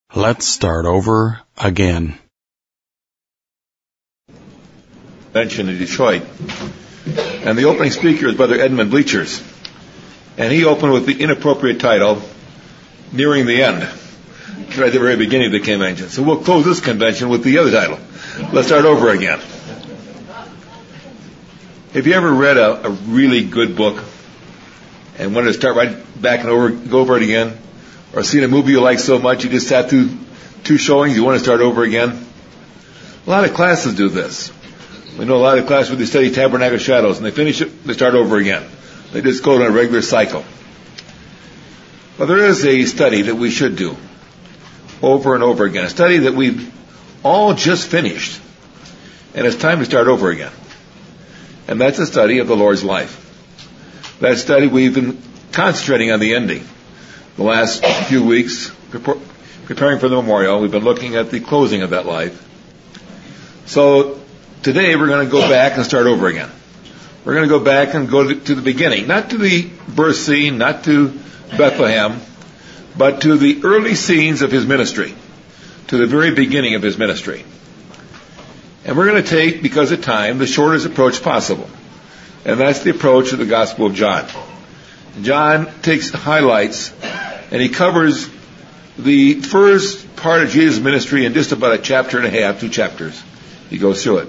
Let's start over again. Convention in Detroit. And the opening speaker is Brother Edmund Bleachers. And he opened with the inappropriate title, Nearing the End, right at the very beginning of the convention. So we'll close this convention with the other title. Let's start over again. Have you ever read a really good book and wanted to start right back and go over it again? Or seen a movie you like so much you just sat through 2 showings, you want to start over again? A lot of classes do this. We know a lot of classes where they study Tabernacle Shadows and they finish it, they start over again. They just go in a regular cycle. Well, there is a study that we should do over and over again. A study that we've all just finished. And it's time to start over again. And that's a study of the Lord's life. That study we've been concentrating on the ending. The last few weeks, preparing for the memorial, we've been looking at the closing of that life. So today we're going to go back and start over again. We're going to go back and go to the beginning, not to the birth scene, not to Bethlehem, but to the early scenes of his ministry, to the very beginning of his ministry. And we're going to take, because of time, the shortest approach possible. And that's the approach of the Gospel of John. John takes highlights and he covers the first part of Jesus' ministry in just about a chapter and a half, 2 chapters. He goes through it.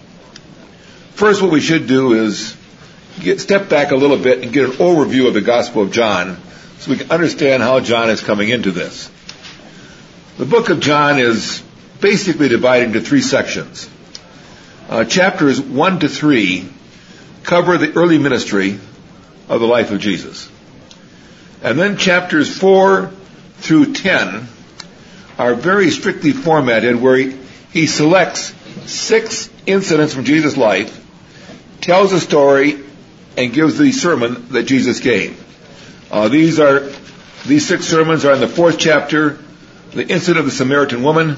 First, what we should do is step back a little bit and get an overview of the Gospel of John so we can understand how John is coming into this. The book of John is basically divided into 3 sections. Chapters 1 to 3 cover the early ministry of the life of Jesus. And then chapters 4 through 10 are very strictly formatted where he selects 6 incidents from Jesus' life, tells a story, and gives the sermon that Jesus gave. These 6 sermons are in the 4th chapter, the incident of the Samaritan woman.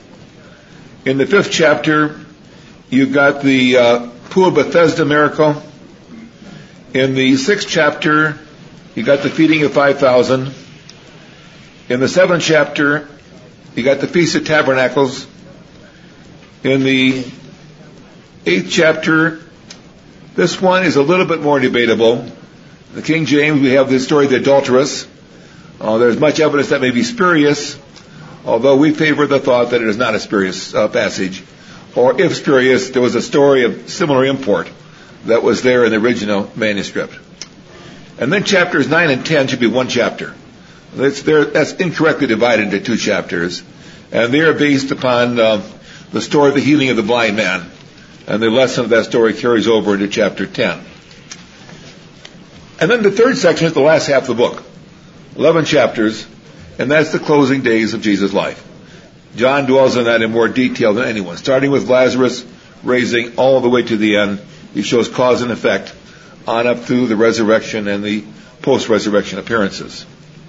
In the 5th chapter, you've got the Pool of Bethesda miracle. In the 6th chapter, you got the feeding of 5,000. In the 7th chapter, you got the Feast of Tabernacles. In the 8th chapter, this one is a little bit more debatable. In the King James, we have the story of the adulteress. There's much evidence that may be spurious, although we favor the thought that it is not a spurious passage. Or if spurious, there was a story of similar import that was there in the original manuscript. And then chapters 9 and 10 should be 1 chapter. That's incorrectly divided into 2 chapters. And they are based upon the story of the healing of the blind man. And the lesson of that story carries over into chapter 10. And then the 3rd section is the last half of the book. 11 chapters. And that's the closing days of Jesus' life. John dwells on that in more detail than anyone. Starting with Lazarus, raising all the way to the end. He shows cause and effect on up through the resurrection and the post-resurrection appearances.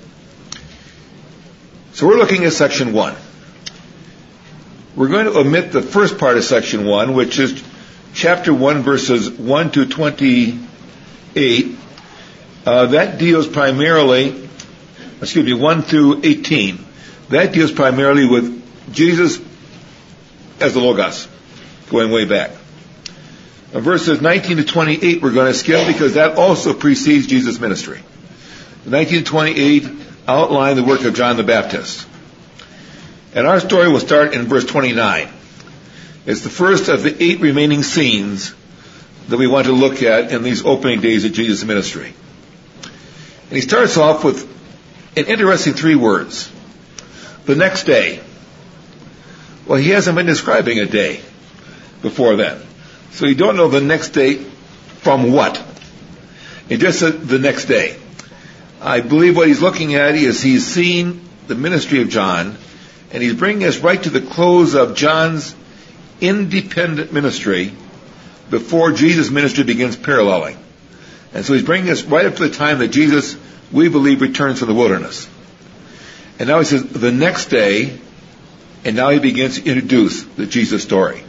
So we're looking at section 1. We're going to omit the first part of section 1, which is chapter 1, verses 1 to 28. That deals primarily, 1 through 18. That deals primarily with Jesus as the Logos, going way back. Verses 19 to 28 we're going to skip because that also precedes Jesus' ministry. 19 to 28 outline the work of John the Baptist. And our story will start in verse 29. It's the first of the 8 remaining scenes that we want to look at in these opening days of Jesus' ministry. And he starts off with an interesting 3 words. The next day. Well, he hasn't been describing a day before then. So you don't know the next day from what. It just said the next day. I believe what he's looking at is he's seen the ministry of John, and he's bringing us right to the close of John's independent ministry before Jesus' ministry begins paralleling. And so he's bringing us right up to the time that Jesus, we believe, returns from the wilderness. And now he says, the next day, and now he begins to introduce the Jesus story.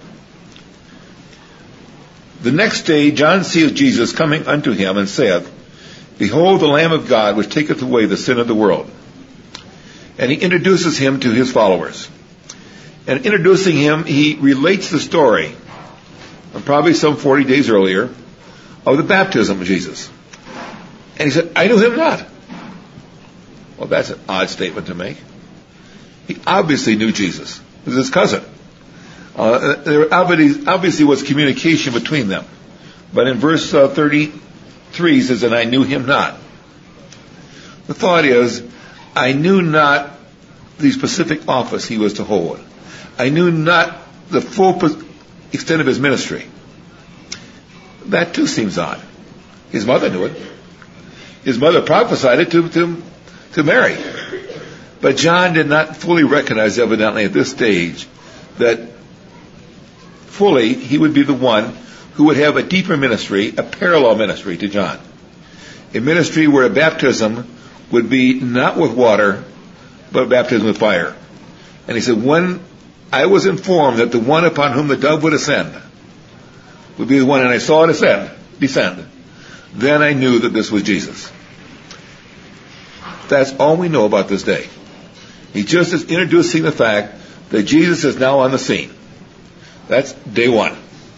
The next day John seeth Jesus coming unto him, and saith, Behold the Lamb of God, which taketh away the sin of the world. and he introduces him to his followers. And introducing him, he relates the story, probably some 40 days earlier, of the baptism of Jesus. And he said, I knew him not. Well, that's an odd statement to make. He obviously knew Jesus. It was his cousin. There obviously was communication between them. But in verse 33, he says, and I knew him not. The thought is, I knew not the specific office he was to hold. I knew not the full extent of his ministry. That too seems odd. His mother knew it. His mother prophesied it to Mary. But John did not fully recognize, evidently, at this stage, that fully he would be the one who would have a deeper ministry, a parallel ministry to John. A ministry where a baptism would be not with water, but a baptism with fire. And he said, when I was informed that the one upon whom the dove would ascend would be the one, and I saw it descend, then I knew that this was Jesus. That's all we know about this day. He just is introducing the fact that Jesus is now on the scene. That's day one.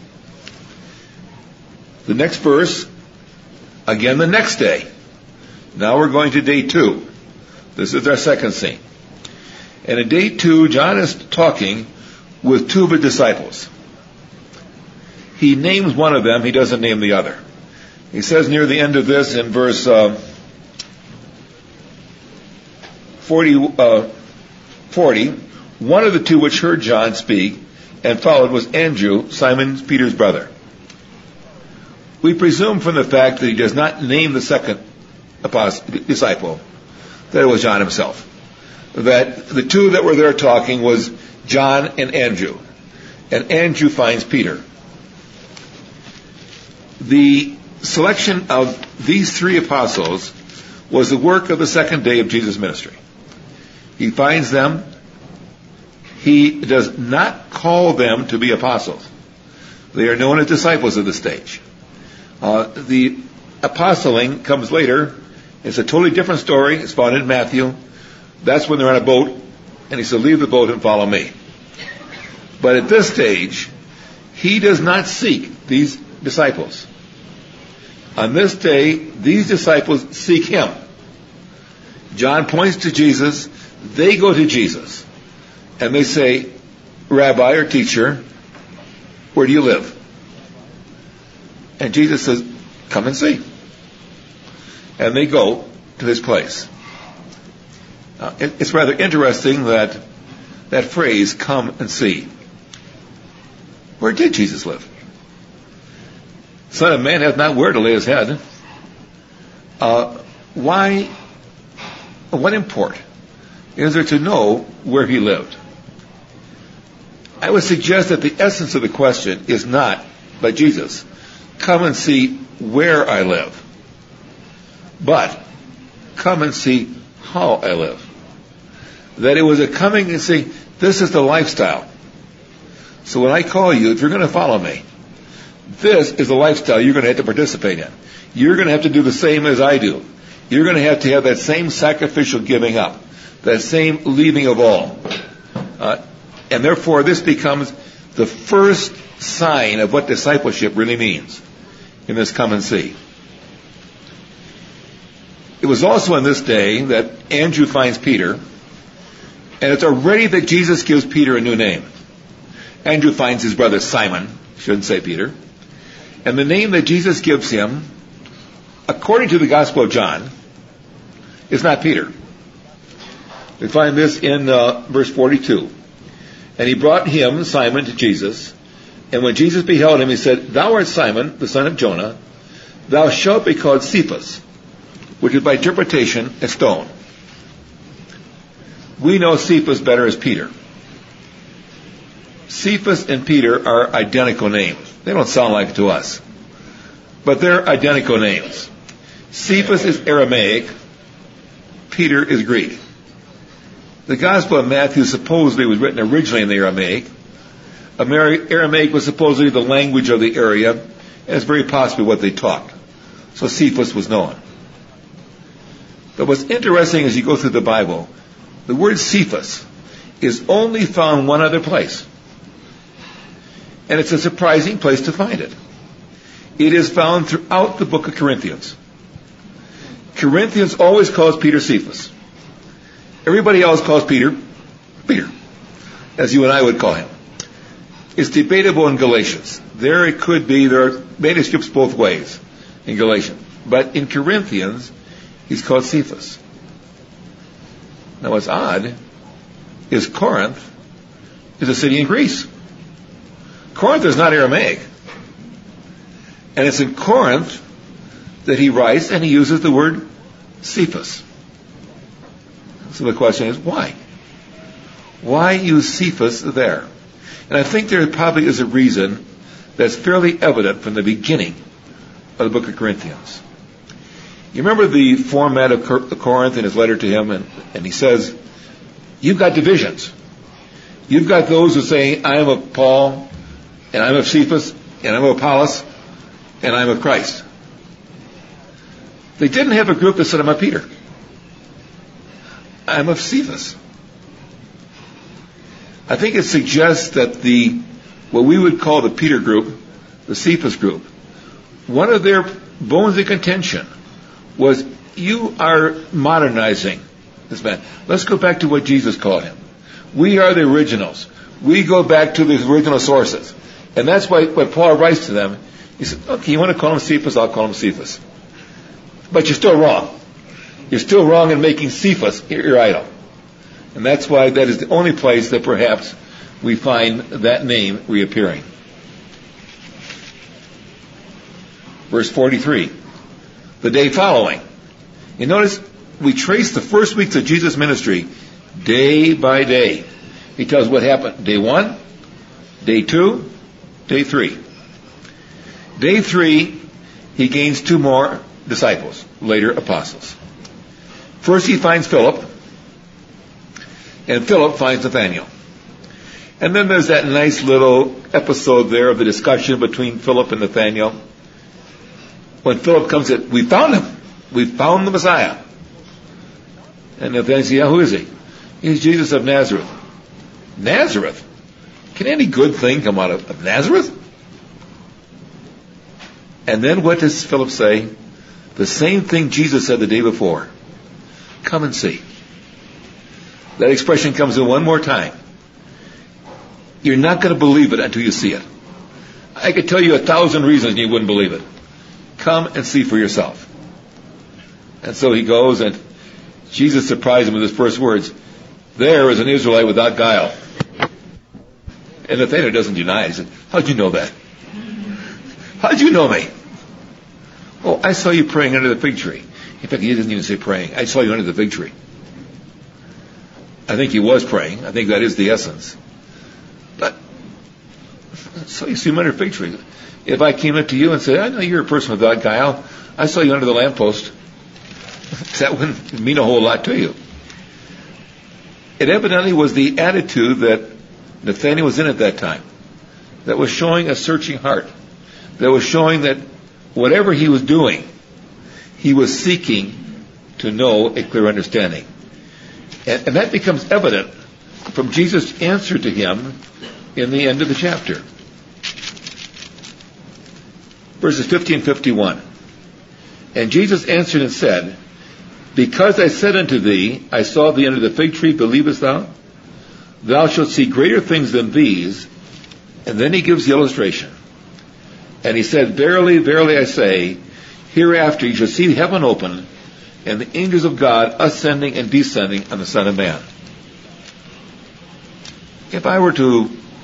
The next verse, again the next day. Now we're going to day two. This is our second scene. And in day two, John is talking with two of his disciples. He names one of them, he doesn't name the other. He says near the end of this in verse 40, one of the two which heard John speak and followed was Andrew, Simon Peter's brother. We presume from the fact that he does not name the second disciple that it was John himself. That the two that were there talking was John and Andrew. And Andrew finds Peter. The selection of these three apostles was the work of the second day of Jesus' ministry. He finds them. He does not call them to be apostles. They are known as disciples at this stage. The apostling comes later. It's a totally different story. It's found in Matthew. That's when they're on a boat, and he said, leave the boat and follow me. But at this stage, he does not seek these disciples. On this day, these disciples seek him. John points to Jesus. They go to Jesus. And they say, Rabbi or teacher, where do you live? And Jesus says, come and see. And they go to his place. It's rather interesting that phrase, come and see. Where did Jesus live? Son of Man hath not where to lay his head. What import is there to know where he lived? I would suggest that the essence of the question is not by Jesus, come and see where I live, but come and see how I live. That it was a coming and see, this is the lifestyle. So when I call you, if you're going to follow me, this is the lifestyle you're going to have to participate in. You're going to have to do the same as I do. You're going to have that same sacrificial giving up, that same leaving of all. And therefore, this becomes the first sign of what discipleship really means in this come and see. It was also on this day that Andrew finds Peter, and it's already that Jesus gives Peter a new name. Andrew finds his brother Simon, shouldn't say Peter, and the name that Jesus gives him, according to the Gospel of John, is not Peter. We find this in verse 42. And he brought him, Simon, to Jesus. And when Jesus beheld him, he said, Thou art Simon, the son of Jonah. Thou shalt be called Cephas, which is by interpretation a stone. We know Cephas better as Peter. Cephas and Peter are identical names. They don't sound like it to us, but they're identical names. Cephas is Aramaic. Peter is Greek. The Gospel of Matthew supposedly was written originally in the Aramaic. Aramaic was supposedly the language of the area, and it's very possibly what they talked. So Cephas was known. But what's interesting as you go through the Bible, the word Cephas is only found one other place. And it's a surprising place to find it. It is found throughout the book of Corinthians. Corinthians always calls Peter Cephas. Everybody else calls Peter, as you and I would call him. It's debatable in Galatians. There are manuscripts both ways in Galatians. But in Corinthians, he's called Cephas. Now what's odd is Corinth is a city in Greece. Corinth is not Aramaic. And it's in Corinth that he writes and he uses the word Cephas. So the question is, why? Why use Cephas there? And I think there probably is a reason that's fairly evident from the beginning of the book of Corinthians. You remember the format of Corinth in his letter to him, and he says, you've got divisions. You've got those who say, I am of Paul, and I'm of Cephas, and I'm of Apollos, and I'm of Christ. They didn't have a group that said, I'm of Peter. I'm of Cephas. I think it suggests that what we would call the Peter group, the Cephas group, one of their bones of contention was, you are modernizing this man. Let's go back to what Jesus called him. We are the originals. We go back to the original sources. And that's why when Paul writes to them, he said, okay, you want to call him Cephas, I'll call him Cephas. But you're still wrong. You're still wrong in making Cephas your idol. And that's why that is the only place that perhaps we find that name reappearing. Verse 43. The day following. You notice we trace the first weeks of Jesus' ministry day by day. He tells what happened day 1, day 2, day 3. Day 3, he gains 2 more disciples, later apostles. First he finds Philip, and Philip finds Nathanael. And then there's that nice little episode there of the discussion between Philip and Nathanael. When Philip comes in, we found him. We found the Messiah. And Nathanael says, yeah, who is he? He's Jesus of Nazareth. Nazareth? Can any good thing come out of Nazareth? And then what does Philip say? The same thing Jesus said the day before. Come and see. That expression comes in one more time. You're not going to believe it until you see it. I could tell you 1,000 reasons you wouldn't believe it. Come and see for yourself. And so he goes, and Jesus surprised him with his first words. There is an Israelite without guile. And Nathanael doesn't deny it. He said, how'd you know that? How'd you know me? Oh, I saw you praying under the fig tree. In fact, he doesn't even say praying. I saw you under the fig tree. I think he was praying. I think that is the essence. But, so you see him under a fig tree. If I came up to you and said, I know you're a person without guile. I saw you under the lamppost. That wouldn't mean a whole lot to you. It evidently was the attitude that Nathanael was in at that time. That was showing a searching heart. That was showing that whatever he was doing, he was seeking to know a clear understanding. And that becomes evident from Jesus' answer to him in the end of the chapter. Verses 50 and 51. And Jesus answered and said, because I said unto thee, I saw thee under the fig tree, believest thou? Thou shalt see greater things than these. And then he gives the illustration. And he said, verily, verily I say, hereafter you shall see heaven open, and the angels of God ascending and descending on the Son of Man. If I were to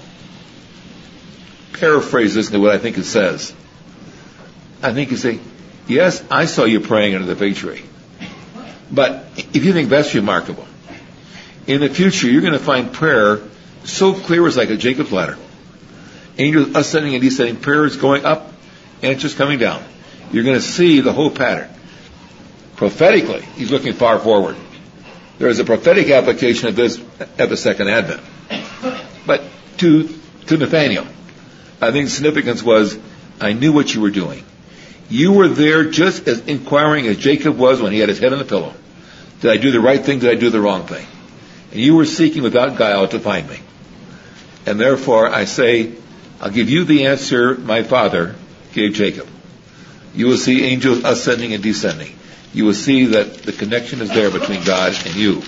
paraphrase this into what I think it says, I think you say, yes, I saw you praying under the fig tree. But if you think that's remarkable, in the future you're going to find prayer so clear it's like a Jacob's ladder. Angels ascending and descending, prayers going up, answers coming down. You're going to see the whole pattern. Prophetically, he's looking far forward. There is a prophetic application of this at the second advent. But to Nathanael, I think the significance was, I knew what you were doing. You were there just as inquiring as Jacob was when he had his head on the pillow. Did I do the right thing? Did I do the wrong thing? and you were seeking without guile to find me. And therefore I say, I'll give you the answer my father gave Jacob. You will see angels ascending and descending. You will see that the connection is there between God and you.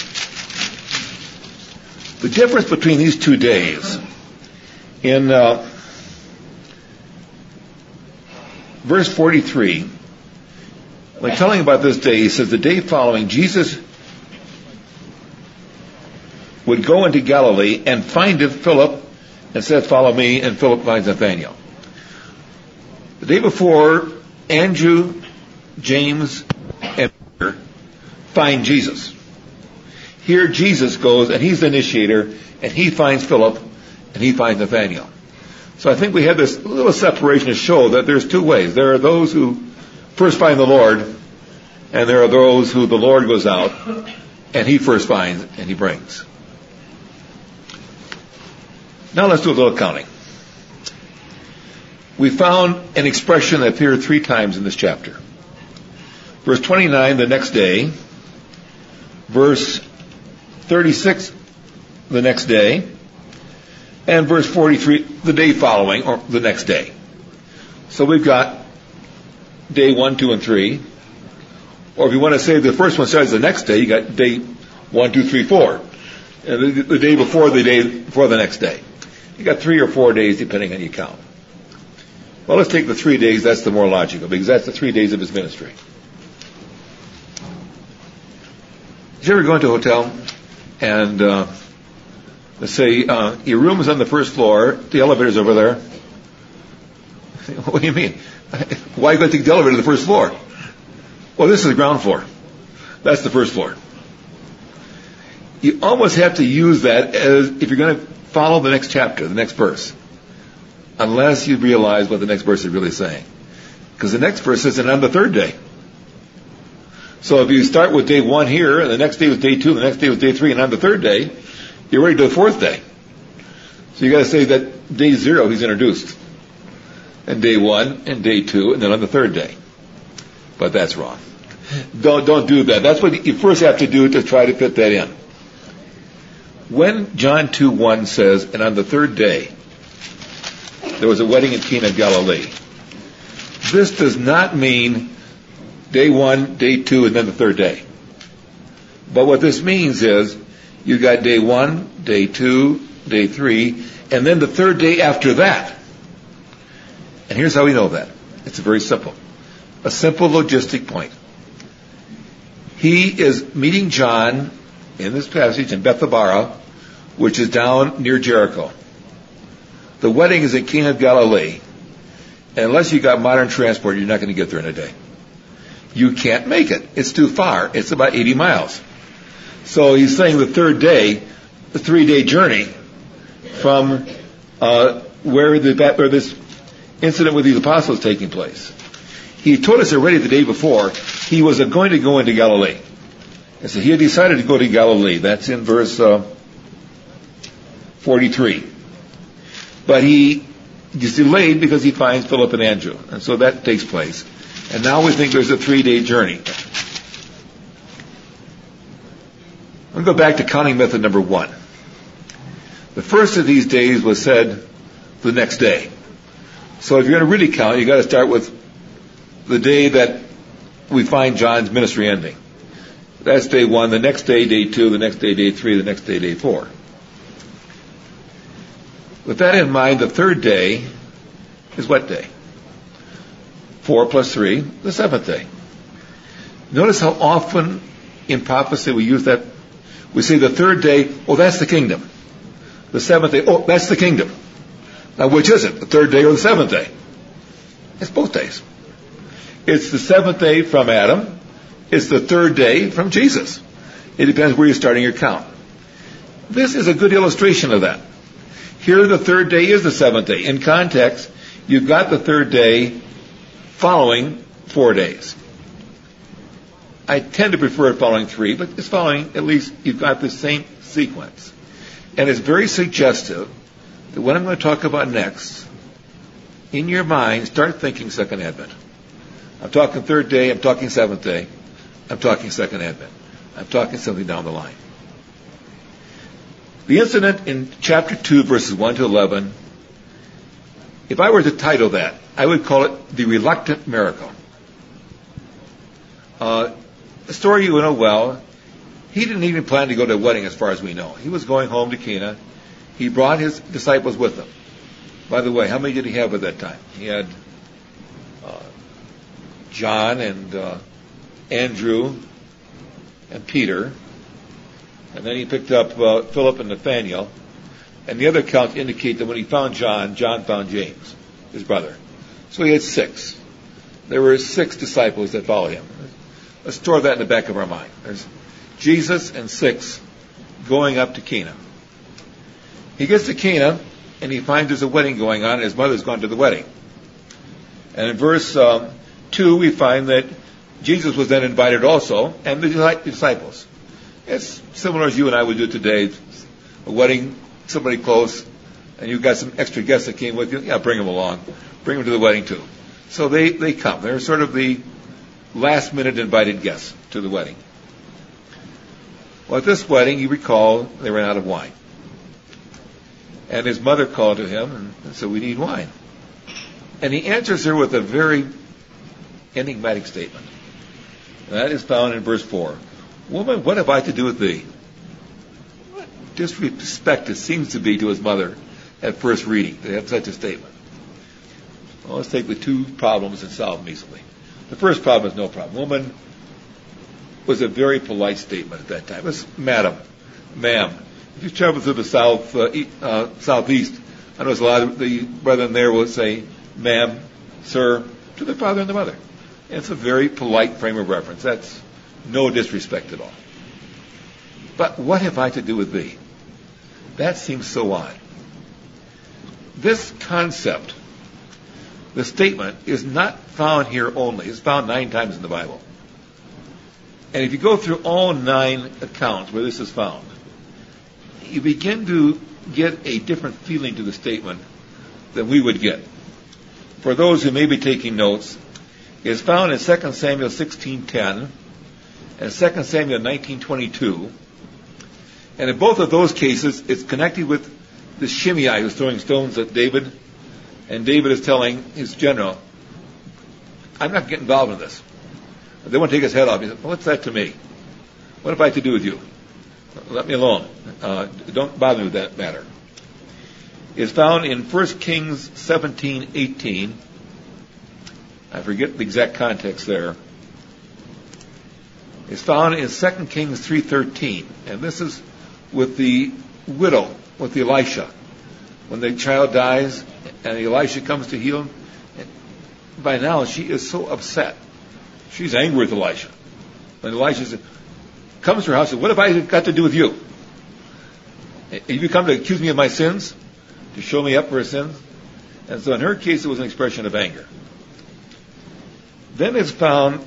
The difference between these 2 days, in verse 43, when telling about this day, he says, the day following, Jesus would go into Galilee and findeth Philip and said, follow me, and Philip finds Nathanael. The day before, Andrew, James, and Peter find Jesus. Here Jesus goes, and he's the initiator, and he finds Philip, and he finds Nathanael. So I think we have this little separation to show that there's 2 ways. There are those who first find the Lord, and there are those who the Lord goes out, and he first finds, and he brings. Now let's do a little counting. We found an expression that appeared 3 times in this chapter. Verse 29, the next day. Verse 36, the next day. And verse 43, the day following, or the next day. So we've got day 1, 2, and 3. Or if you want to say the first one starts the next day, you got day 1, 2, 3, 4. And the day before the next day. You got 3 or 4 days depending on your count. Well, let's take the 3 days. That's the more logical, because that's the 3 days of his ministry. Did you ever go into a hotel and let's say your room is on the first floor, the elevator's over there? What do you mean? Why are you going to take the elevator to the first floor? Well, this is the ground floor. That's the first floor. You almost have to use that as if you're going to follow the next chapter, the next verse, unless you realize what the next verse is really saying. Because the next verse says, and on the 3rd day. So if you start with day 1 here, and the next day was day 2, the next day was day 3, and on the 3rd day, you're ready to the 4th day. So you got to say that day 0 he's introduced, and day 1, and day 2, and then on the 3rd day. But that's wrong. Don't do that. That's what you first have to do to try to fit that in. When John 2:1 says, and on the 3rd day, there was a wedding in Cana of Galilee, this does not mean day 1, day 2, and then the 3rd day. But what this means is, you got day 1, day 2, day 3, and then the 3rd day after that. And here's how we know that. It's very simple. A simple logistic point. He is meeting John in this passage in Bethabara, which is down near Jericho. The wedding is in Cana of Galilee. And unless you got modern transport, you're not going to get there in a day. You can't make it. It's too far. It's about 80 miles. So he's saying the 3rd day, the 3-day journey from where this incident with these apostles is taking place. He told us already the day before he was going to go into Galilee. And so he had decided to go to Galilee. That's in verse 43. But he is delayed because he finds Philip and Andrew. And so that takes place. And now we think there's a 3-day journey. I'm going to go back to counting method number 1. The first of these days was said the next day. So if you're going to really count, you've got to start with the day that we find John's ministry ending. That's day 1, the next day, day 2, the next day, day 3, the next day, day 4. With that in mind, the 3rd day is what day? 4 plus 3, the 7th day. Notice how often in prophecy we use that. We say the 3rd day, oh, that's the kingdom. The 7th day, oh, that's the kingdom. Now, which is it? The 3rd day or the 7th day? It's both days. It's the 7th day from Adam. It's the 3rd day from Jesus. It depends where you're starting your count. This is a good illustration of that. Here the 3rd day is the 7th day. In context, you've got the 3rd day following 4 days. I tend to prefer it following 3, but it's following, at least you've got the same sequence. And it's very suggestive that what I'm going to talk about next, in your mind, start thinking Second Advent. I'm talking 3rd day, I'm talking 7th day, I'm talking Second Advent. I'm talking something down the line. The incident in chapter 2, verses 1 to 11, if I were to title that, I would call it The Reluctant Miracle. A story you know well. He didn't even plan to go to a wedding as far as we know. He was going home to Cana. He brought his disciples with him. By the way, how many did he have at that time? He had John and Andrew and Peter. And then he picked up Philip and Nathaniel. And the other accounts indicate that when he found John, John found James, his brother. So he had 6. There were 6 disciples that followed him. Let's store that in the back of our mind. There's Jesus and 6 going up to Cana. He gets to Cana, and he finds there's a wedding going on, and his mother's gone to the wedding. And in verse 2, we find that Jesus was then invited also, and the disciples. It's similar as you and I would do today. A wedding, somebody close, and you've got some extra guests that came with you. Yeah, bring them along. Bring them to the wedding too. So they come. They're sort of the last-minute invited guests to the wedding. Well, at this wedding, you recall, they ran out of wine. And his mother called to him and said, "We need wine." And he answers her with a very enigmatic statement. And that is found in verse 4. "Woman, what have I to do with thee?" What disrespect it seems to be to his mother at first reading to have such a statement. Well, let's take the 2 problems and solve them easily. The first problem is no problem. Woman was a very polite statement at that time. It's madam, ma'am. If you travel through the southeast, I know a lot of the brethren there will say ma'am, sir, to the father and the mother. And it's a very polite frame of reference. That's no disrespect at all. But what have I to do with thee? That seems so odd. This concept, the statement, is not found here only. It's found 9 times in the Bible. And if you go through all 9 accounts where this is found, you begin to get a different feeling to the statement than we would get. For those who may be taking notes, it is found in 2 Samuel 16:10 and 2 Samuel 19:22. And in both of those cases, it's connected with the Shimei who's throwing stones at David. And David is telling his general, "I'm not getting involved in this. They want to take his head off." He said, "What's that to me? What have I to do with you? Let me alone. Don't bother me with that matter." It's found in 1 Kings 17:18. I forget the exact context there. It's found in 2 Kings 3:13. And this is with the widow, with Elisha. When the child dies and Elisha comes to heal him, and by now she is so upset. She's angry with Elisha. When Elisha comes to her house and says, "What have I got to do with you? Have you come to accuse me of my sins? To show me up for her sins?" And so in her case, it was an expression of anger. Then it's found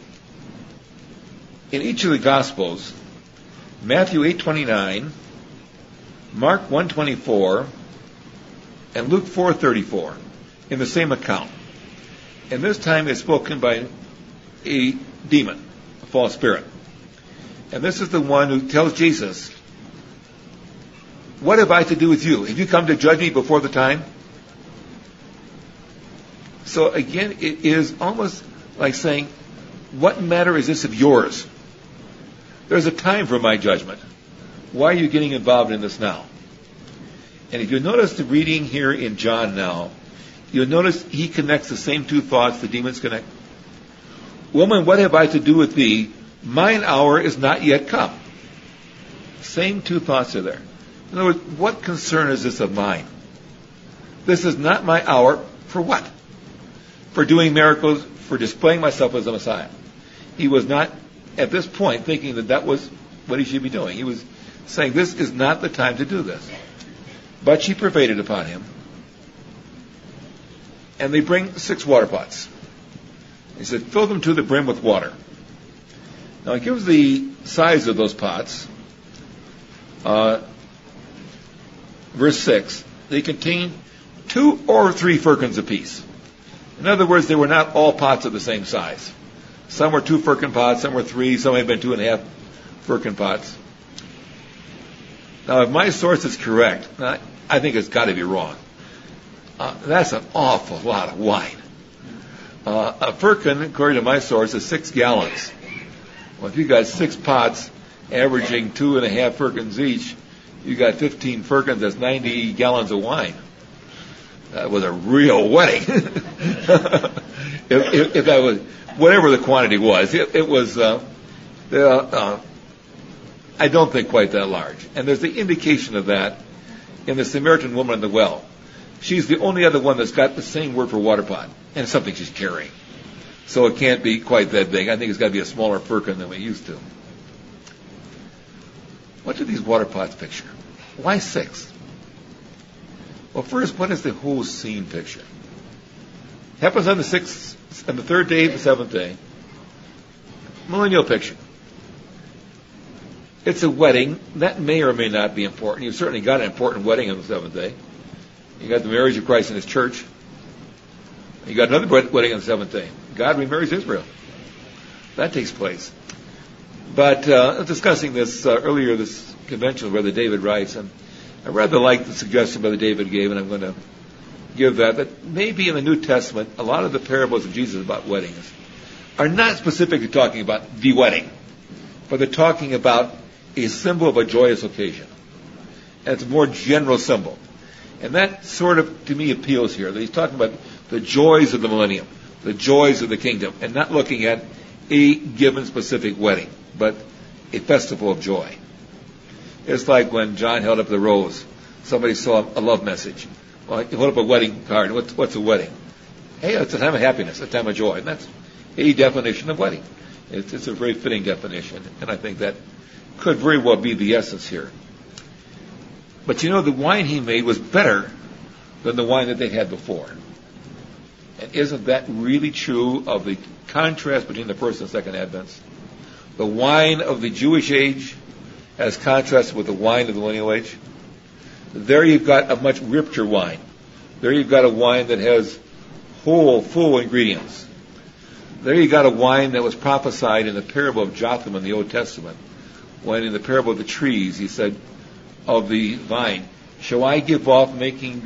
in each of the Gospels, Matthew 8:29, Mark 1:24, and Luke 4:34, in the same account. And this time it's spoken by a demon, a false spirit. And this is the one who tells Jesus, "What have I to do with you? Have you come to judge me before the time?" So again, it is almost like saying, "What matter is this of yours? There's a time for my judgment. Why are you getting involved in this now?" And if you notice the reading here in John now, you'll notice he connects the same 2 thoughts the demons connect. "Woman, what have I to do with thee? Mine hour is not yet come." Same 2 thoughts are there. In other words, what concern is this of mine? This is not my hour. For what? For doing miracles, for displaying myself as a Messiah. He was not, at this point, thinking that that was what he should be doing. He was saying, this is not the time to do this. But she pervaded upon him. And they bring 6 water pots. He said, "Fill them to the brim with water." Now, it gives the size of those pots. Verse 6, they contain 2 or 3 firkins apiece. In other words, they were not all pots of the same size. Some were 2 firkin pots, some were 3, some may have been 2.5 firkin pots. Now, if my source is correct, I think it's got to be wrong. That's an awful lot of wine. A firkin, according to my source, is 6 gallons. Well, if you got 6 pots averaging 2.5 firkins each, you got 15 firkins, that's 90 gallons of wine. That was a real wedding. if that was, whatever the quantity was, it was, I don't think quite that large. And there's the indication of that in the Samaritan woman in the well. She's the only other one that's got the same word for water pot, and it's something she's carrying. So it can't be quite that big. I think it's got to be a smaller firkin than we used to. What do these water pots picture? Why 6? Well, first, what is the whole scene picture? Happens on the 3rd day, the 7th day. Millennial picture. It's a wedding. That may or may not be important. You've certainly got an important wedding on the 7th day. You got the marriage of Christ in His church. You got another wedding on the 7th day. God remarries Israel. That takes place. But discussing this earlier, this convention with Brother David writes, and I rather like the suggestion Brother David gave, and I'm going to give that maybe in the New Testament, a lot of the parables of Jesus about weddings are not specifically talking about the wedding, but they're talking about a symbol of a joyous occasion. And it's a more general symbol. And that sort of, to me, appeals here. That he's talking about the joys of the millennium, the joys of the kingdom, and not looking at a given specific wedding, but a festival of joy. It's like when John held up the rose. Somebody saw a love message. Well, he held up a wedding card. What's a wedding? Hey, it's a time of happiness, a time of joy. And that's a definition of wedding. It's a very fitting definition, and I think that could very well be the essence here. But you know, the wine he made was better than the wine that they had before. And isn't that really true of the contrast between the first and second advents? The wine of the Jewish age as contrasted with the wine of the millennial age. There you've got a much richer wine. There you've got a wine that has whole, full ingredients. There you got a wine that was prophesied in the parable of Jotham in the Old Testament, when in the parable of the trees he said of the vine, "Shall I give off making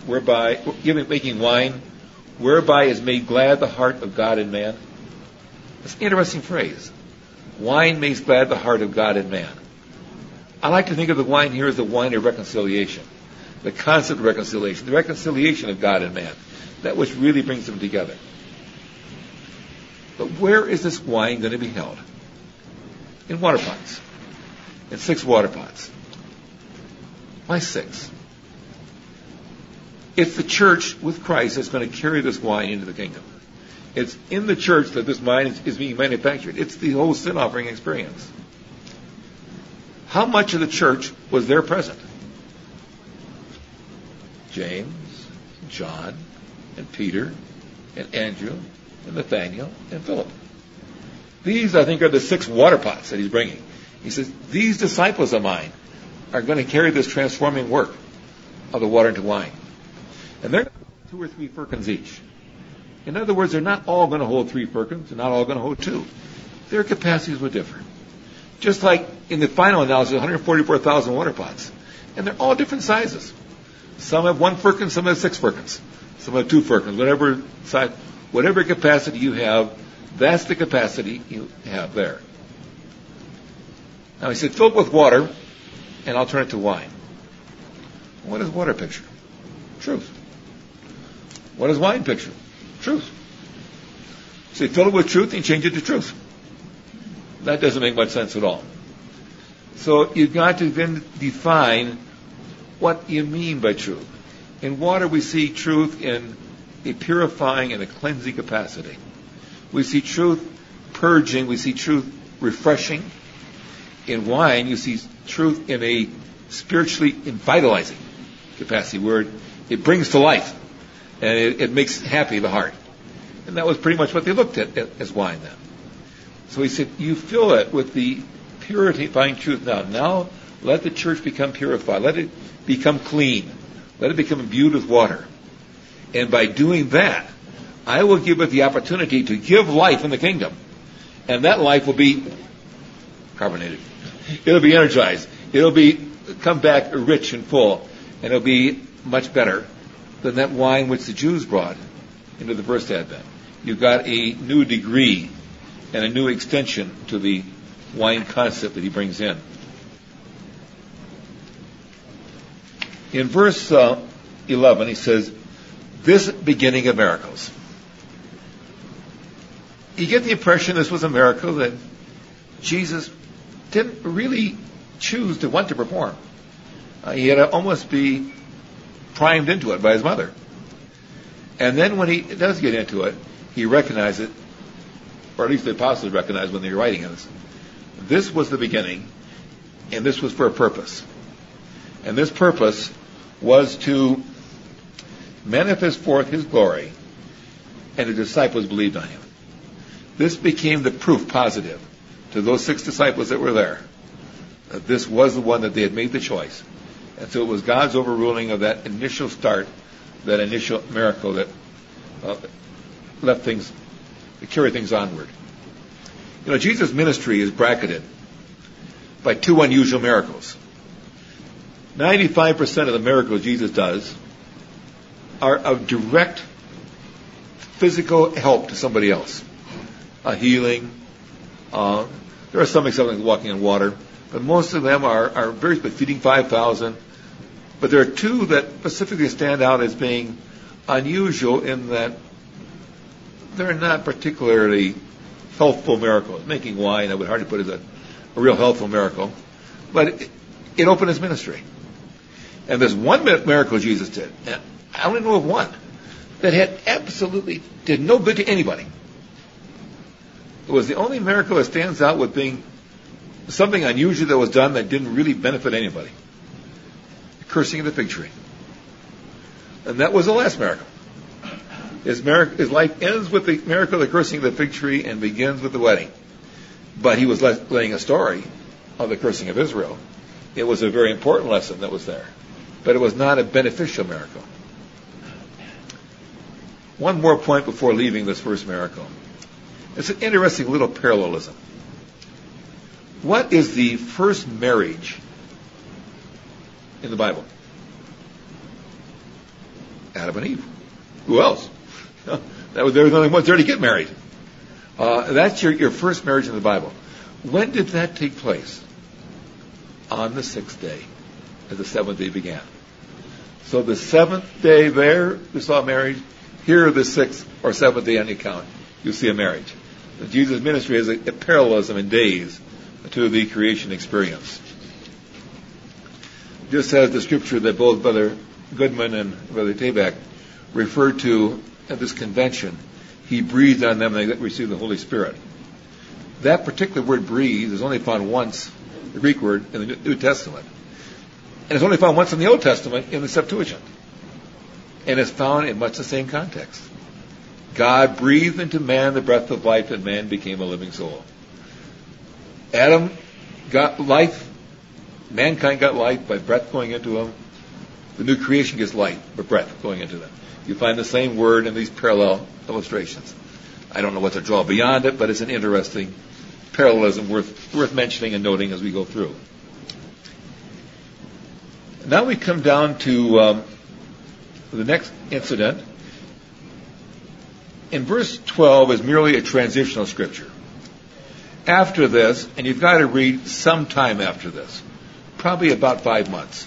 making wine, whereby is made glad the heart of God and man?" That's an interesting phrase. Wine makes glad the heart of God and man. I like to think of the wine here as the wine of reconciliation, the concept of reconciliation, the reconciliation of God and man, that which really brings them together. But where is this wine going to be held? In water pots. In 6 water pots. Why 6? It's the church with Christ that's going to carry this wine into the kingdom. It's in the church that this wine is being manufactured. It's the whole sin offering experience. How much of the church was there present? James, John, and Peter, and Andrew, and Nathaniel, and Philip. These, I think, are the 6 water pots that he's bringing. He says, these disciples of mine are going to carry this transforming work of the water into wine. And they're 2 or 3 firkins each. In other words, they're not all going to hold 3 firkins. They're not all going to hold 2. Their capacities were different. Just like in the final analysis, 144,000 water pots. And they're all different sizes. Some have 1 firkin, some have 6 firkins. Some have 2 firkins. Whatever size, whatever capacity you have, that's the capacity you have there. Now he said, fill it with water, and I'll turn it to wine. What does water picture? Truth. What does wine picture? Truth. So you fill it with truth and you change it to truth. That doesn't make much sense at all. So you've got to then define what you mean by truth. In water we see truth in a purifying and a cleansing capacity. We see truth purging. We see truth refreshing. In wine you see truth in a spiritually vitalizing capacity where it brings to life and it makes happy the heart. And that was pretty much what they looked at as wine then. So he said, you fill it with the purifying truth now. Now let the church become purified. Let it become clean. Let it become imbued with water. And by doing that, I will give it the opportunity to give life in the kingdom. And that life will be carbonated. It'll be energized. It'll be come back rich and full, and it'll be much better than that wine which the Jews brought into the first Advent. You've got a new degree and a new extension to the wine concept that he brings in. In verse 11, he says, this beginning of miracles. You get the impression this was a miracle that Jesus didn't really choose to want to perform. He had to almost be primed into it by his mother. And then when he does get into it, he recognized it, or at least the apostles recognized when they were writing this. This was the beginning, and this was for a purpose. And this purpose was to manifest forth his glory, and the disciples believed on him. This became the proof positive to those 6 disciples that were there, that this was the one that they had made the choice. And so it was God's overruling of that initial start, that initial miracle that carried things onward. You know, Jesus' ministry is bracketed by 2 unusual miracles. 95% of the miracles Jesus does are of direct physical help to somebody else. A healing. There are some exceptions like walking on water, but most of them are very specific, feeding 5,000. But there are 2 that specifically stand out as being unusual in that they're not particularly healthful miracles. Making wine, I would hardly put as a real healthful miracle, but it opened his ministry. And there's one miracle Jesus did, and I only know of one, that did no good to anybody. It was the only miracle that stands out with being something unusual that was done that didn't really benefit anybody. The cursing of the fig tree. And that was the last miracle. His life ends with the miracle of the cursing of the fig tree and begins with the wedding. But he was laying a story of the cursing of Israel. It was a very important lesson that was there. But it was not a beneficial miracle. One more point before leaving this first miracle. It's an interesting little parallelism. What is the first marriage in the Bible? Adam and Eve. Who else? There was only one there to get married. That's your first marriage in the Bible. When did that take place? On the 6th day, as the 7th day began. So the 7th day there, we saw marriage. Here, the 6th or 7th day on the account, you see a marriage. Jesus' ministry has a parallelism in days to the creation experience. Just as the scripture that both Brother Goodman and Brother Tabak referred to at this convention, he breathed on them and they received the Holy Spirit. That particular word breathe is only found once, the Greek word, in the New Testament. And it's only found once in the Old Testament in the Septuagint. And it's found in much the same context. God breathed into man the breath of life, and man became a living soul. Adam got life. Mankind got life by breath going into him. The new creation gets light by breath going into them. You find the same word in these parallel illustrations. I don't know what to draw beyond it, but it's an interesting parallelism worth mentioning and noting as we go through. Now we come down to the next incident. In verse 12 is merely a transitional scripture. After this, and you've got to read some time after this, probably about 5 months.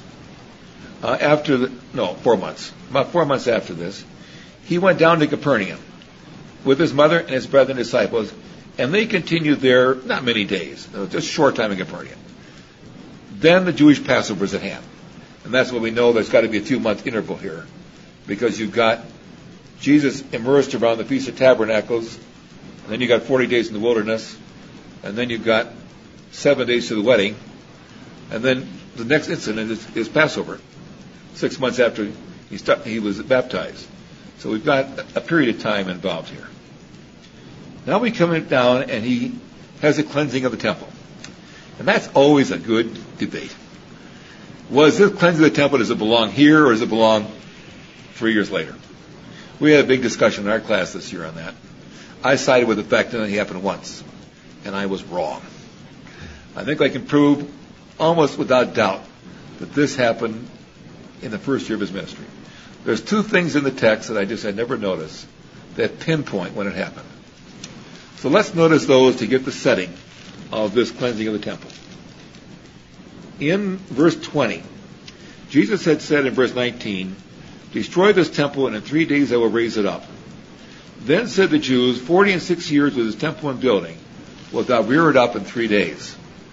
4 months. About 4 months after this, he went down to Capernaum with his mother and his brethren disciples, and they continued there not many days, just a short time in Capernaum. Then the Jewish Passover is at hand. And that's what we know there's got to be a 2-month interval here, because you've got Jesus immersed around the Feast of Tabernacles, and then you've got 40 days in the wilderness, and then you've got 7 days to the wedding, and then the next incident is Passover, 6 months after he was baptized. So we've got a period of time involved here. Now we come down, and he has a cleansing of the temple. And that's always a good debate. Was this cleansing of the temple, does it belong here, or does it belong 3 years later? We had a big discussion in our class this year on that. I sided with the fact that it only happened once, and I was wrong. I think I can prove almost without doubt that this happened in the first year of his ministry. There's two things in the text that I just had never noticed that pinpoint when it happened. So let's notice those to get the setting of this cleansing of the temple. In verse 20, Jesus had said in verse 19, "Destroy this temple, and in 3 days I will raise it up." Then said the Jews, 46 years was this temple in building. Wilt thou rear it up in 3 days?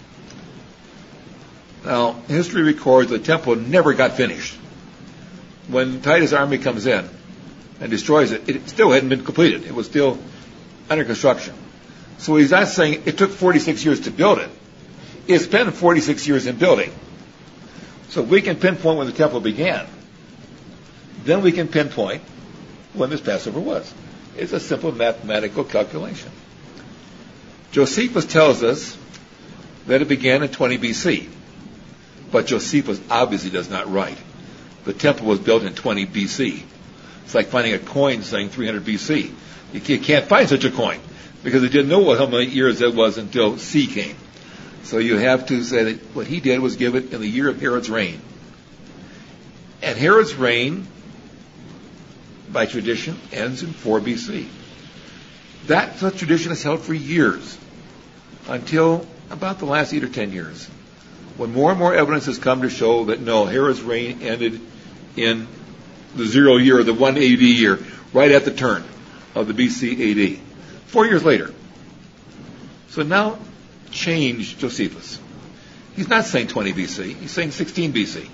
Now, history records the temple never got finished. When Titus' army comes in and destroys it, it still hadn't been completed. It was still under construction. So he's not saying it took 46 years to build it. It's been 46 years in building. So if we can pinpoint when the temple began, then we can pinpoint when this Passover was. It's a simple mathematical calculation. Josephus tells us that it began in 20 BC. But Josephus obviously does not write. The temple was built in 20 BC. It's like finding a coin saying 300 BC. You can't find such a coin because they didn't know how many years it was until C came. So you have to say that what he did was give it in the year of Herod's reign. And Herod's reign, by tradition, ends in 4 BC. That tradition is held for years until about the last 8 or 10 years, when more and more evidence has come to show that no, Herod's reign ended in the 0 year, the 1 AD year, right at the turn of the BC AD. 4 years later. So now change Josephus. He's not saying 20 BC. He's saying 16 BC.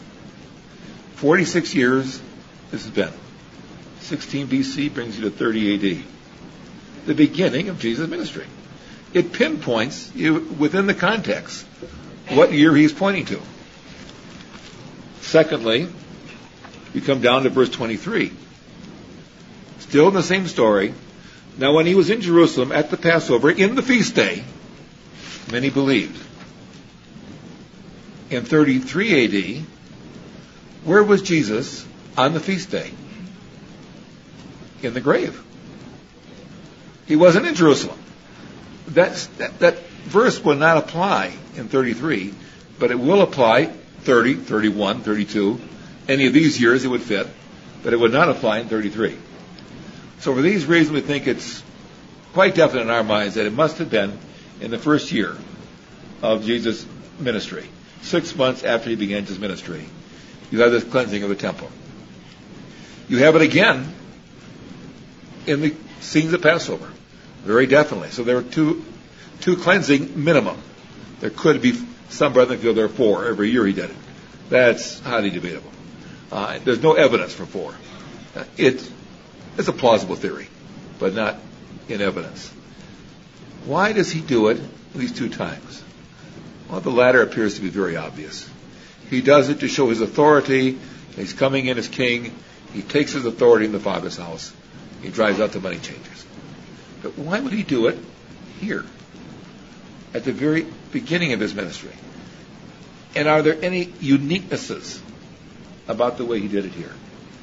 46 years this has been. 16 BC brings you to 30 AD. The beginning of Jesus' ministry. It pinpoints you within the context what year he's pointing to. Secondly, we come down to verse 23. Still in the same story. Now when he was in Jerusalem at the Passover, in the feast day, many believed. In 33 AD, where was Jesus on the feast day? In the grave. He wasn't in Jerusalem. That verse will not apply in 33, but it will apply 30, 31, 32. Any of these years it would fit, but it would not apply in 33. So for these reasons, we think it's quite definite in our minds that it must have been in the first year of Jesus' ministry, 6 months after he began his ministry. You have this cleansing of the temple. You have it again in the scenes of Passover, very definitely. So there were two cleansing minimum. There could be some brethren feel there are 4 every year he did it. That's highly debatable. There's no evidence for 4. It's a plausible theory, but not in evidence. Why does he do it these 2 times? Well, the latter appears to be very obvious. He does it to show his authority. He's coming in as king. He takes his authority in the Father's house. He drives out the money changers. But why would he do it here, at the very beginning of his ministry? And are there any uniquenesses about the way he did it here?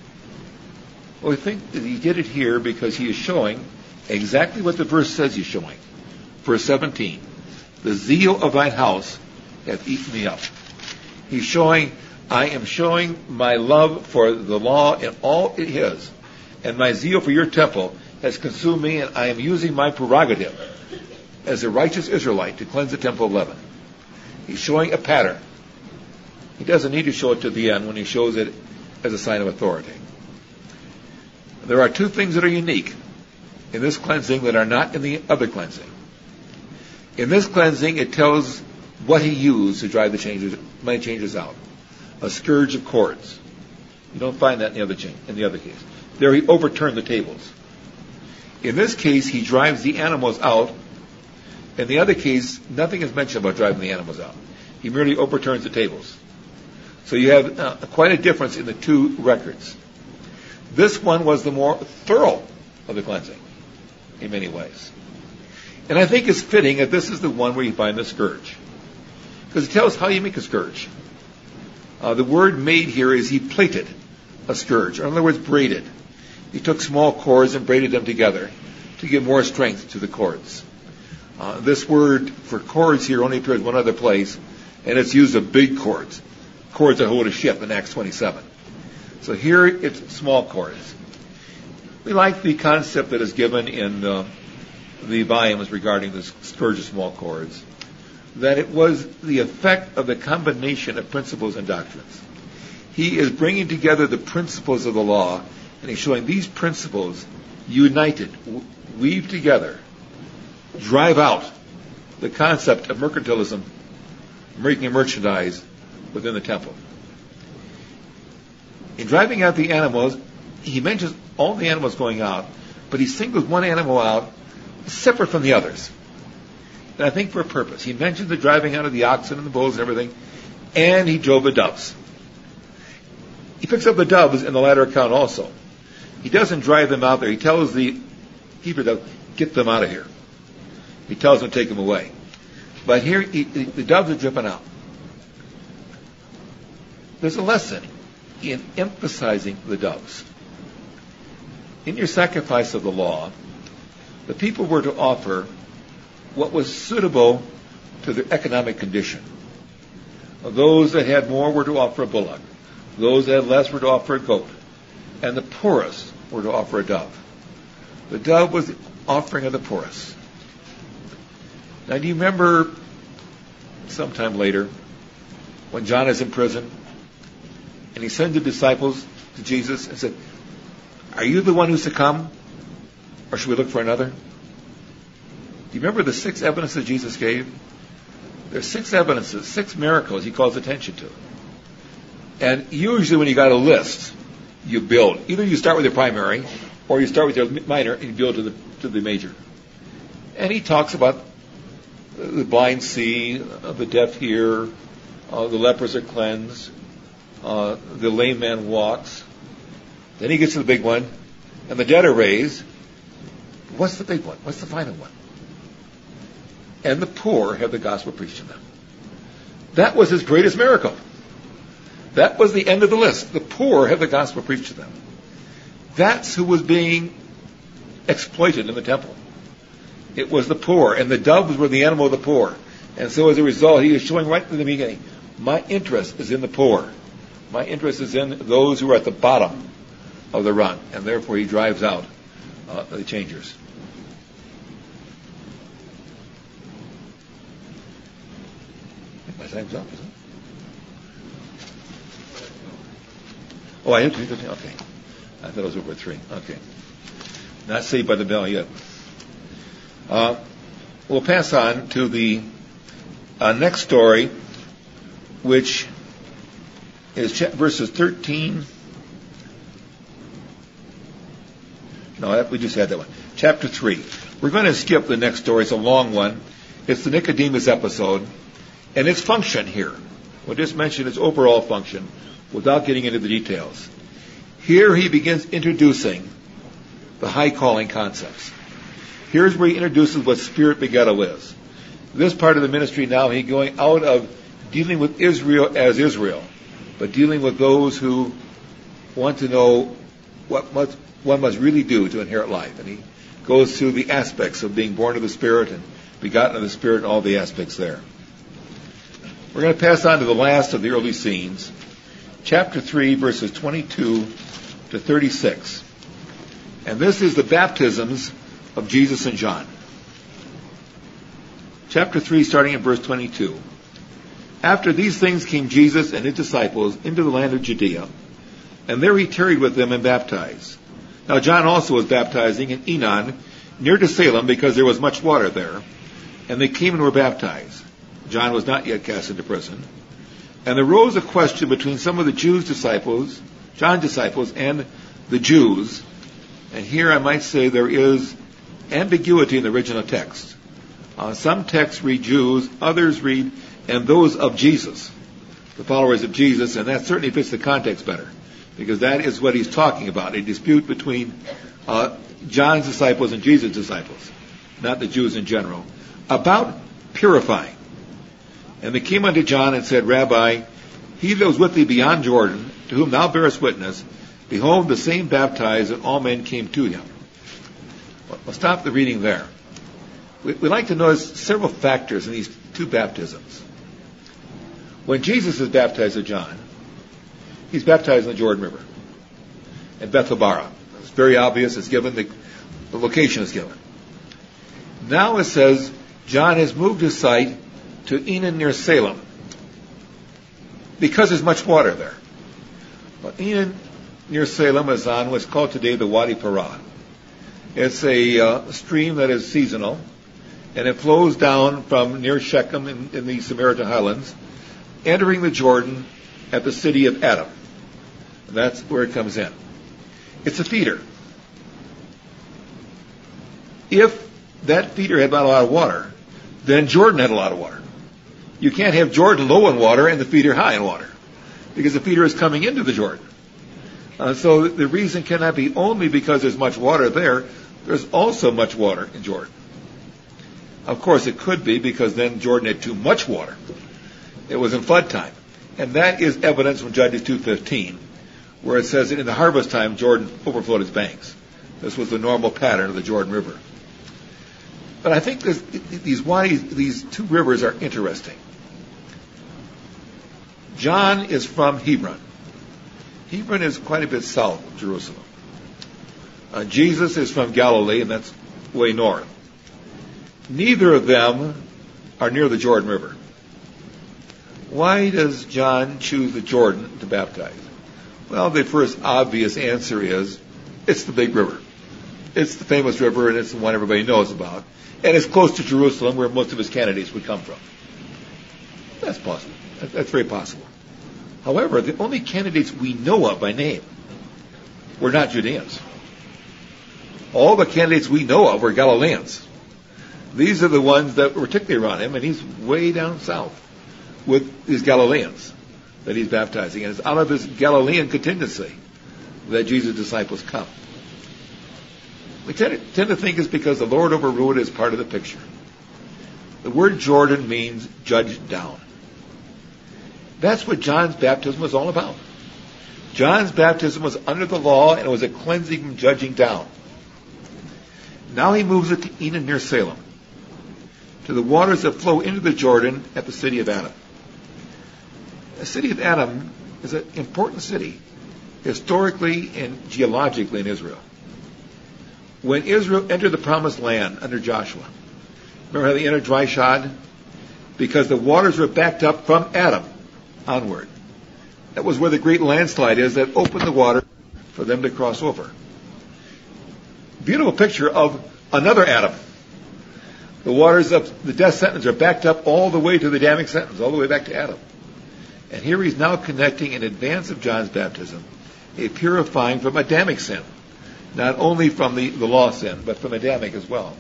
Well, we think that he did it here because he is showing exactly what the verse says he's showing. Verse 17, the zeal of thine house hath eaten me up. He's showing, I am showing my love for the law and all it is, and my zeal for your temple has consumed me, and I am using my prerogative as a righteous Israelite to cleanse the temple of Lebanon. He's showing a pattern. He doesn't need to show it to the end when he shows it as a sign of authority. There are 2 things that are unique in this cleansing that are not in the other cleansing. In this cleansing, it tells what he used to drive the money changers out. A scourge of cords. You don't find that in the other case. There he overturned the tables. In this case, he drives the animals out. In the other case, nothing is mentioned about driving the animals out. He merely overturns the tables. So you have quite a difference in the 2 records. This one was the more thorough of the cleansing in many ways. And I think it's fitting that this is the one where you find the scourge. Because it tells how you make a scourge. The word made here is he plaited a scourge, or in other words, braided. He took small cords and braided them together to give more strength to the cords. This word for cords here only appears one other place, and it's used of big cords, cords that hold a ship in Acts 27. So here it's small cords. We like the concept that is given in the volumes regarding the scourge of small cords, that it was the effect of the combination of principles and doctrines. He is bringing together the principles of the law, and he's showing these principles united, weave together, drive out the concept of mercantilism, making merchandise within the temple. In driving out the animals, he mentions all the animals going out, but he singles one animal out separate from the others. And I think for a purpose. He mentions the driving out of the oxen and the bulls and everything, and he drove the doves. He picks up the doves in the latter account also. He doesn't drive them out there. He tells the Hebrew dove, get them out of here. He tells them to take them away. But here, the doves are driven out. There's a lesson in emphasizing the doves. In your sacrifice of the law, the people were to offer what was suitable to their economic condition. Those that had more were to offer a bullock. Those that had less were to offer a goat. And the poorest were to offer a dove. The dove was the offering of the poorest. Now, do you remember sometime later when John is in prison and he sends the disciples to Jesus and said, are you the one who's to come, or should we look for another? Do you remember the 6 evidences Jesus gave? There's 6 evidences, 6 miracles he calls attention to. And usually when you got a list, you build. Either you start with your primary, or you start with your minor and you build to the major. And he talks about the blind see, the deaf hear, the lepers are cleansed, the lame man walks. Then he gets to the big one, and the dead are raised. What's the big one? What's the final one? And the poor have the gospel preached to them. That was his greatest miracle. That was the end of the list. The poor have the gospel preached to them. That's who was being exploited in the temple. It was the poor, and the doves were the animal of the poor. And so as a result, he is showing right from the beginning, my interest is in the poor. My interest is in those who are at the bottom of the run, and therefore he drives out the changers. My time's up, is it? Oh, I am 3:15. Okay, I thought it was over 3. Okay, not saved by the bell yet. We'll pass on to the next story, which is verses 13. No, we just had that one. Chapter 3. We're going to skip the next story. It's a long one. It's the Nicodemus episode. And its function here. We'll just mention its overall function without getting into the details. Here he begins introducing the high calling concepts. Here's where he introduces what Spirit Begetto is. This part of the ministry now, he's going out of dealing with Israel as Israel, but dealing with those who want to know what one must really do to inherit life. And he goes through the aspects of being born of the Spirit and begotten of the Spirit and all the aspects there. We're going to pass on to the last of the early scenes, chapter 3, verses 22 to 36. And this is the baptisms of Jesus and John. Chapter 3, starting in verse 22. After these things came Jesus and his disciples into the land of Judea, and there he tarried with them and baptized. Now John also was baptizing in Enon, near to Salem, because there was much water there. And they came and were baptized. John was not yet cast into prison. And there arose a question between some of the Jews' disciples, John's disciples, and the Jews. And here I might say there is ambiguity in the original text. Some texts read Jews, others read, and those of Jesus, the followers of Jesus, and that certainly fits the context better, because that is what he's talking about, a dispute between John's disciples and Jesus' disciples, not the Jews in general, about purifying. And they came unto John and said, Rabbi, he that was with thee beyond Jordan, to whom thou bearest witness, behold, the same baptized, and all men came to him. We'll stop the reading there. We like to notice several factors in these two baptisms. When Jesus is baptized of John, He's baptized in the Jordan River. In Bethabara. It's very obvious. It's given. The location is given. Now it says, John has moved his site to Enon near Salem. Because there's much water there. Well, Enon near Salem is on what's called today the Wadi Parah. It's a stream that is seasonal, and it flows down from near Shechem in the Samaritan highlands, entering the Jordan at the city of Adam. And that's where it comes in. It's a feeder. If that feeder had not a lot of water, then Jordan had a lot of water. You can't have Jordan low in water and the feeder high in water, because the feeder is coming into the Jordan. So the reason cannot be only because there's much water there. There's also much water in Jordan. Of course, it could be because then Jordan had too much water. It was in flood time. And that is evidence from Judges 2:15, where it says that in the harvest time, Jordan overflowed its banks. This was the normal pattern of the Jordan River. But I think these two rivers are interesting. John is from Hebron. Hebron is quite a bit south of Jerusalem. Jesus is from Galilee, and that's way north. Neither of them are near the Jordan River. Why does John choose the Jordan to baptize? Well, the first obvious answer is, it's the big river. It's the famous river, and it's the one everybody knows about. And it's close to Jerusalem, where most of his candidates would come from. That's possible. That's very possible. However, the only candidates we know of by name were not Judeans. All the candidates we know of were Galileans. These are the ones that were particularly around him, and he's way down south with these Galileans that he's baptizing. And it's out of this Galilean contingency that Jesus' disciples come. We tend to think it's because the Lord overruled it as part of the picture. The word Jordan means judged down. That's what John's baptism was all about. John's baptism was under the law, and it was a cleansing from judging down. Now he moves it to Enon near Salem, to the waters that flow into the Jordan at the city of Adam. The city of Adam is an important city, historically and geologically in Israel. When Israel entered the promised land under Joshua, remember how they entered dry shod? Because the waters were backed up from Adam onward. That was where the great landslide is that opened the water for them to cross over. Beautiful picture of another Adam. The waters of the death sentence are backed up all the way to the damning sentence, all the way back to Adam. And here he's now connecting in advance of John's baptism, a purifying from Adamic sin. Not only from the law sin, but from Adamic as well.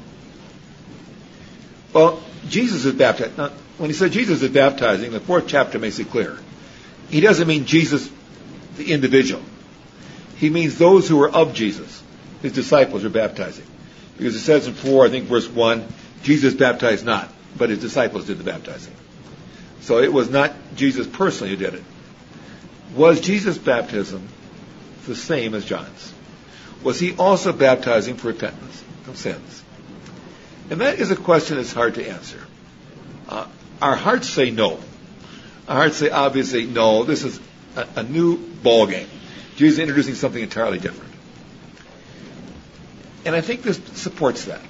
Well, Jesus is baptized. Now, when he said Jesus is baptizing, the 4th chapter makes it clear. He doesn't mean Jesus, the individual. He means those who are of Jesus. His disciples are baptizing. Because it says in 4, I think verse 1, Jesus baptized not, but his disciples did the baptizing. So it was not Jesus personally who did it. Was Jesus' baptism the same as John's? Was he also baptizing for repentance of sins? And that is a question that's hard to answer. Our hearts say no. Our hearts say, obviously, no, this is a new ball game. Jesus is introducing something entirely different. And I think this supports that.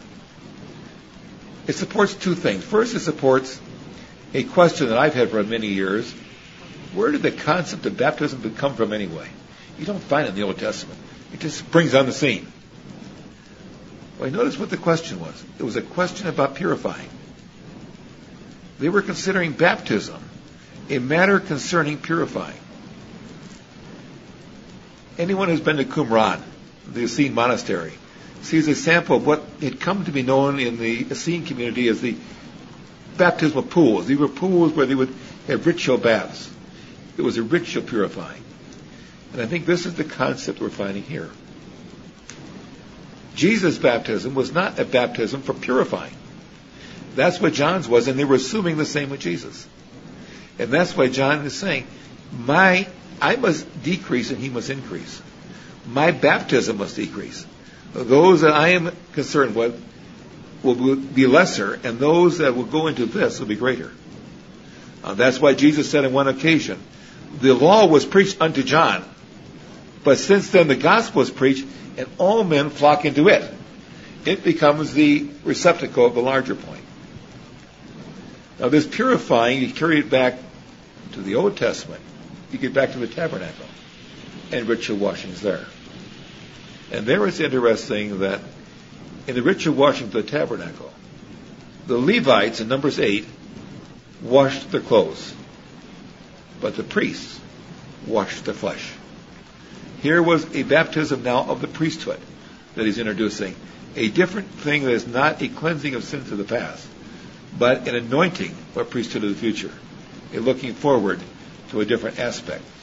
It supports two things. First, it supports a question that I've had for many years. Where did the concept of baptism come from anyway? You don't find it in the Old Testament. It just springs on the scene. Well, notice what the question was. It was a question about purifying. They were considering baptism a matter concerning purifying. Anyone who's been to Qumran, the Essene monastery, sees a sample of what had come to be known in the Essene community as the baptismal pools. These were pools where they would have ritual baths. It was a ritual purifying. And I think this is the concept we're finding here. Jesus' baptism was not a baptism for purifying. That's what John's was, and they were assuming the same with Jesus. And that's why John is saying, I must decrease and he must increase. My baptism must decrease. Those that I am concerned with will be lesser, and those that will go into this will be greater. That's why Jesus said on one occasion, the law was preached unto John. But since then the gospel is preached, and all men flock into it. It becomes the receptacle of the larger point. Now this purifying, you carry it back to the Old Testament. You get back to the tabernacle and ritual washings there. And there it's interesting that in the ritual washing of the tabernacle, the Levites in Numbers 8 washed their clothes, but the priests washed their flesh. Here was a baptism now of the priesthood that he's introducing. A different thing that is not a cleansing of sins of the past, but an anointing of priesthood of the future. A looking forward to a different aspect.